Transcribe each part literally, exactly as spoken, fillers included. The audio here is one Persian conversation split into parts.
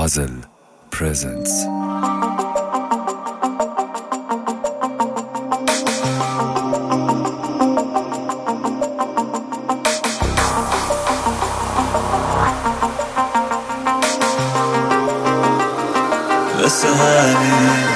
Puzzle presents واسه همین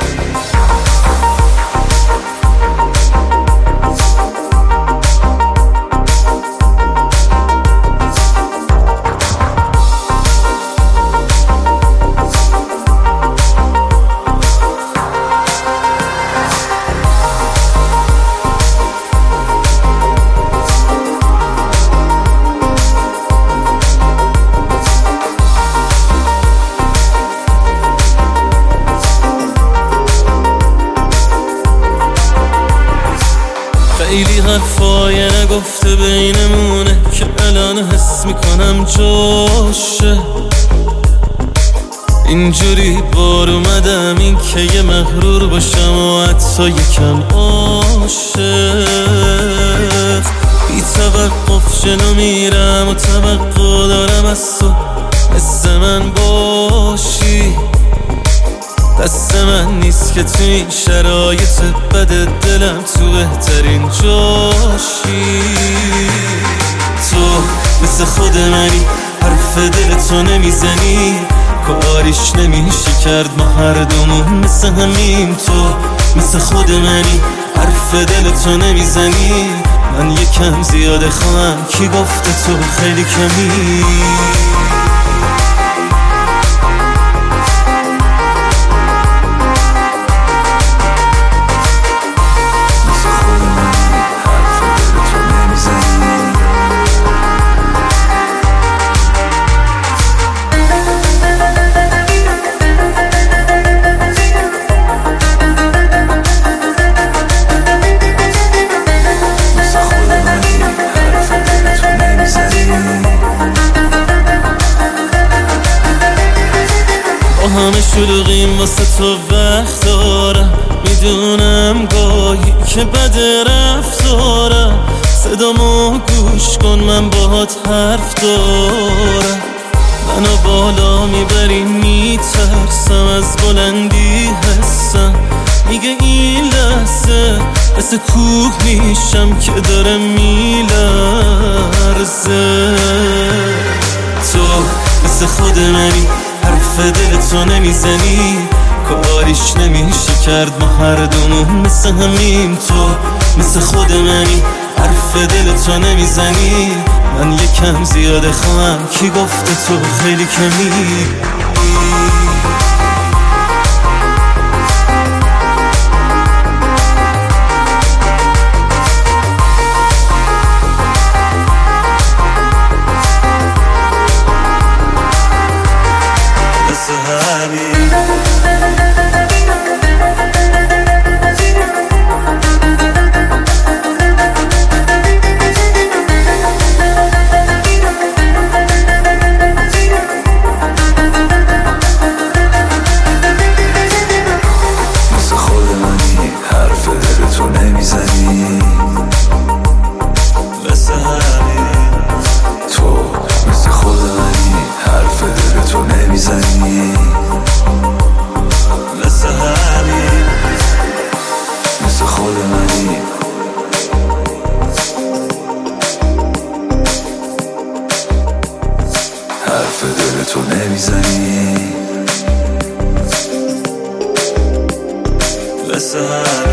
خیلی حرفای نگفته بینمونه که الان حس میکنم جاشه. اینجوری بار اومدم این که یه مغرور باشم و حتی یکم عاشق. بی توقف جلو میرم و توقع دارم از تو مثل من باشی. دست من نیست که تو این شرایط بد دلم تو بهترین جاشی. تو مثل خود منی، حرف دل تو نمیزنی، کاریش نمیشه کرد، ما هر دومون مثل همیم. تو مثل خود منی، حرف دل تو نمیزنی، من یکم زیاده خواهم، کی گفته تو خیلی کمی. همه شلوغیم واسه تو وقت دارم، میدونم گاهی که بد رفتارم. صدامو گوش کن من باهات حرف دارم. منو بالا میبری میترسم، از بلندی حسم میگه این لحظه مثل کوه میشم که داره میلرزه. تو مثل خود منی، حرف دل تو نمیزنی، کاریش نمیشه کرد، ما هر دومون مثل همیم. تو مثل خود منی، حرف دل تو نمیزنی، من یکم زیاده خواهم، کی گفته تو خیلی کمی. حرف دل تو نمیزنی، مثل